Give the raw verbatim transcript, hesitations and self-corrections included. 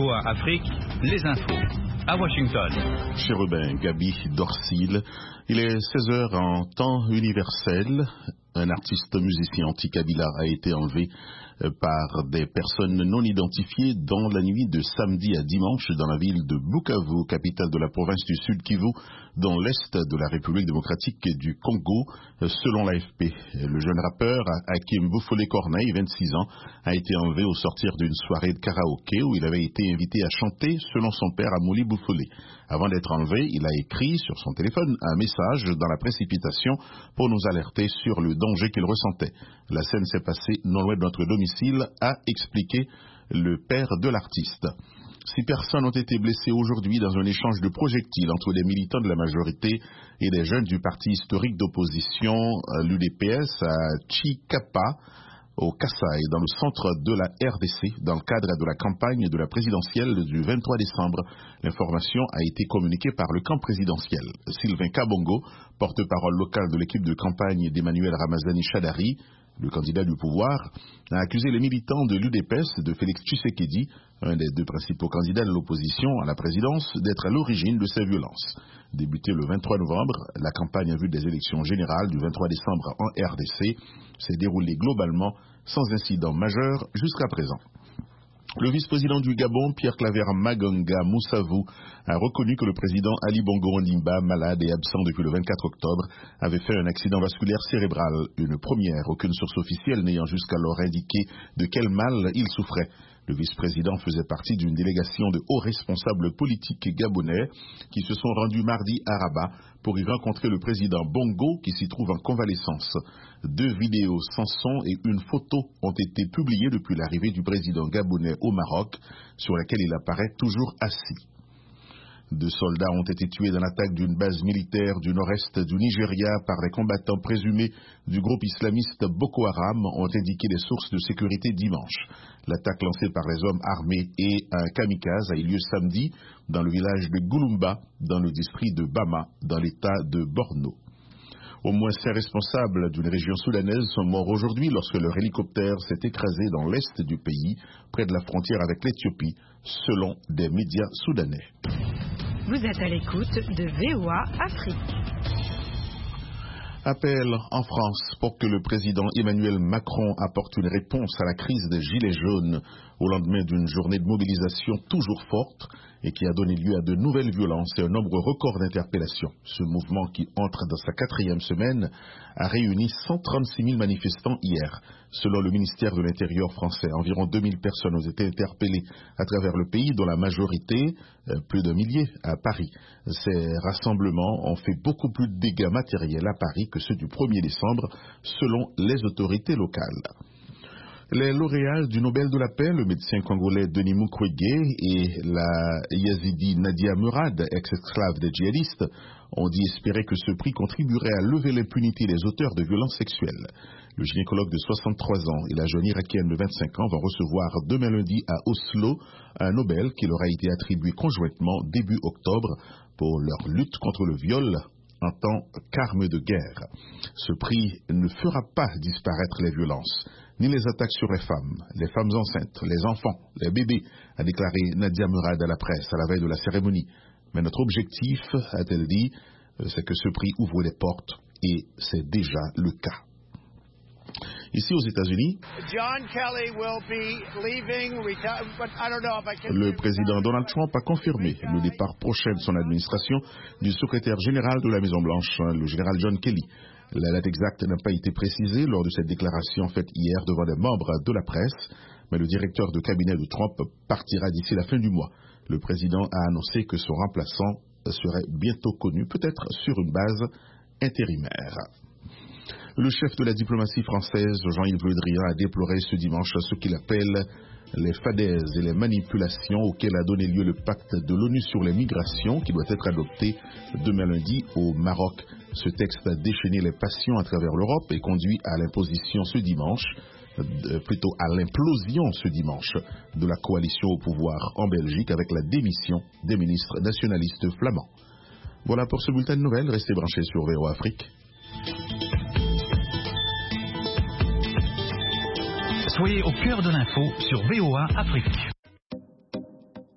O A Afrique, les infos. À Washington. Chérubin Gabi Dorcil, il est seize heures en temps universel. Un artiste musicien anti-Kabila a été enlevé par des personnes non identifiées dans la nuit de samedi à dimanche dans la ville de Bukavu, capitale de la province du Sud Kivu, dans l'est de la République démocratique du Congo, selon l'A F P. Le jeune rappeur Hakim Boufoulé Corneille, vingt-six ans, a été enlevé au sortir d'une soirée de karaoké où il avait été invité à chanter selon son père Amouli Boufoulé. Avant d'être enlevé, il a écrit sur son téléphone un message dans la précipitation pour nous alerter sur le danger qu'il ressentait. La scène s'est passée non loin de notre domicile, a expliqué le père de l'artiste. Six personnes ont été blessées aujourd'hui dans un échange de projectiles entre des militants de la majorité et des jeunes du parti historique d'opposition, l'U D P S, à Chikapa, au Kasaï, dans le centre de la R D C, dans le cadre de la campagne de la présidentielle du vingt-trois décembre. L'information a été communiquée par le camp présidentiel. Sylvain Kabongo, porte-parole local de l'équipe de campagne d'Emmanuel Ramazani Chadari, le candidat du pouvoir, a accusé les militants de l'U D P S, de Félix Tshisekedi, un des deux principaux candidats de l'opposition à la présidence, d'être à l'origine de ces violences. Débutée le vingt-trois novembre, la campagne en vue des élections générales du vingt-trois décembre en R D C s'est déroulée globalement sans incident majeur jusqu'à présent. Le vice-président du Gabon, Pierre-Claver Maganga Moussavou, a reconnu que le président Ali Bongo Ondimba, malade et absent depuis le vingt-quatre octobre, avait fait un accident vasculaire cérébral, une première, aucune source officielle n'ayant jusqu'alors indiqué de quel mal il souffrait. Le vice-président faisait partie d'une délégation de hauts responsables politiques gabonais qui se sont rendus mardi à Rabat pour y rencontrer le président Bongo qui s'y trouve en convalescence. Deux vidéos sans son et une photo ont été publiées depuis l'arrivée du président gabonais au Maroc, sur laquelle il apparaît toujours assis. Deux soldats ont été tués dans l'attaque d'une base militaire du nord-est du Nigeria par des combattants présumés du groupe islamiste Boko Haram, ont indiqué les sources de sécurité dimanche. L'attaque lancée par les hommes armés et un kamikaze a eu lieu samedi dans le village de Gulumba, dans le district de Bama, dans l'état de Borno. Au moins cinq responsables d'une région soudanaise sont morts aujourd'hui lorsque leur hélicoptère s'est écrasé dans l'est du pays, près de la frontière avec l'Éthiopie, selon des médias soudanais. Vous êtes à l'écoute de V O A Afrique. Appel en France pour que le président Emmanuel Macron apporte une réponse à la crise des Gilets jaunes au lendemain d'une journée de mobilisation toujours forte et qui a donné lieu à de nouvelles violences et un nombre record d'interpellations. Ce mouvement, qui entre dans sa quatrième semaine, a réuni cent trente-six mille manifestants hier. Selon le ministère de l'Intérieur français, environ deux mille personnes ont été interpellées à travers le pays, dont la majorité, euh, plus d'un millier, à Paris. Ces rassemblements ont fait beaucoup plus de dégâts matériels à Paris que ceux du premier décembre, selon les autorités locales. Les lauréats du Nobel de la paix, le médecin congolais Denis Mukwege et la Yazidi Nadia Murad, ex-esclave des djihadistes, ont dit espérer que ce prix contribuerait à lever l'impunité des auteurs de violences sexuelles. Le gynécologue de soixante-trois ans et la jeune irakienne de vingt-cinq ans vont recevoir demain lundi à Oslo un Nobel qui leur a été attribué conjointement début octobre pour leur lutte contre le viol en tant qu'arme de guerre. Ce prix ne fera pas disparaître les violences, ni les attaques sur les femmes, les femmes enceintes, les enfants, les bébés, a déclaré Nadia Murad à la presse à la veille de la cérémonie. Mais notre objectif, a-t-elle dit, c'est que ce prix ouvre les portes, et c'est déjà le cas. Ici aux États-Unis, le président Donald Trump a confirmé le départ prochain de son administration du secrétaire général de la Maison-Blanche, le général John Kelly. La date exacte n'a pas été précisée lors de cette déclaration faite hier devant des membres de la presse, mais le directeur de cabinet de Trump partira d'ici la fin du mois. Le président a annoncé que son remplaçant serait bientôt connu, peut-être sur une base intérimaire. Le chef de la diplomatie française, Jean-Yves Le Drian, a déploré ce dimanche ce qu'il appelle les fadaises et les manipulations auxquelles a donné lieu le pacte de l'ONU sur les migrations qui doit être adopté demain lundi au Maroc. Ce texte a déchaîné les passions à travers l'Europe et conduit à l'imposition ce dimanche, euh, plutôt à l'implosion ce dimanche de la coalition au pouvoir en Belgique avec la démission des ministres nationalistes flamands. Voilà pour ce bulletin de nouvelles. Restez branchés sur V O A Afrique. Soyez au cœur de l'info sur V O A Afrique.